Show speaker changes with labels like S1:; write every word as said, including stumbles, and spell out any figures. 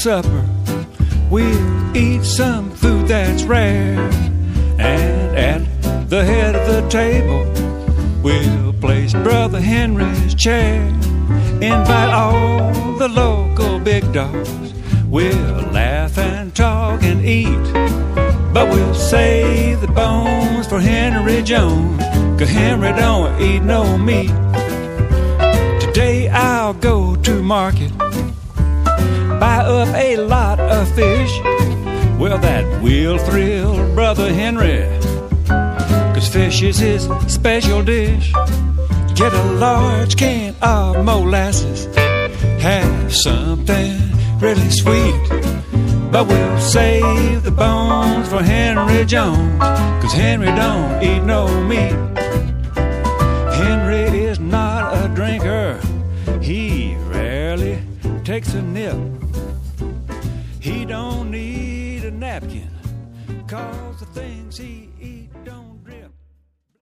S1: supper, we'll eat some food that's rare. And at the head of the table, we'll place Brother Henry's chair. Invite all the local big dogs. We'll laugh and talk and eat, but we'll save the bones for Henry Jones, 'cause Henry don't eat no meat. Today I'll go to market, buy up a lot of fish. Well, that will thrill Brother Henry, 'cause fish is his special dish. Get a large can of molasses, have something really sweet, but we'll save the bones for Henry Jones, 'cause Henry don't eat no meat. Henry is not a drinker, he rarely takes a nip. He don't need a napkin, 'cause the things he eat don't